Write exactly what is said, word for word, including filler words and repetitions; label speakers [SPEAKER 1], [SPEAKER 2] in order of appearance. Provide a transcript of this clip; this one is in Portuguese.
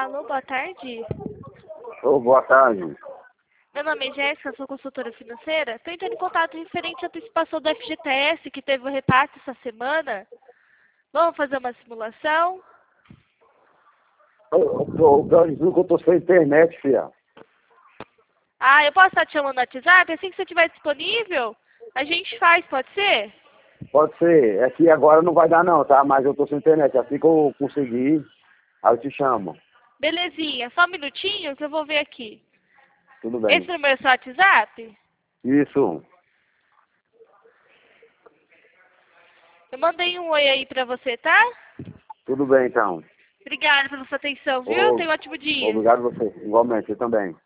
[SPEAKER 1] Alô, boa tarde.
[SPEAKER 2] Ô, boa tarde.
[SPEAKER 1] Meu nome é Jéssica, sou consultora financeira. Estou entrando em contato referente à antecipação do F G T S, que teve o repasse essa semana. Vamos fazer uma simulação?
[SPEAKER 2] O Brasil que eu tô sem internet, filha.
[SPEAKER 1] Ah, eu posso estar te chamando no WhatsApp? Assim que você estiver disponível, a gente faz, pode ser?
[SPEAKER 2] Pode ser. É que agora não vai dar não, tá? Mas eu tô sem internet. Assim que eu conseguir, aí eu te chamo.
[SPEAKER 1] Belezinha, só um minutinho que eu vou ver aqui.
[SPEAKER 2] Tudo bem.
[SPEAKER 1] Esse número é seu WhatsApp?
[SPEAKER 2] Isso.
[SPEAKER 1] Eu mandei um oi aí pra você, tá?
[SPEAKER 2] Tudo bem, então.
[SPEAKER 1] Obrigada pela sua atenção, viu?
[SPEAKER 2] Ô,
[SPEAKER 1] Tenha um ótimo dia.
[SPEAKER 2] obrigado a você. Igualmente, você também.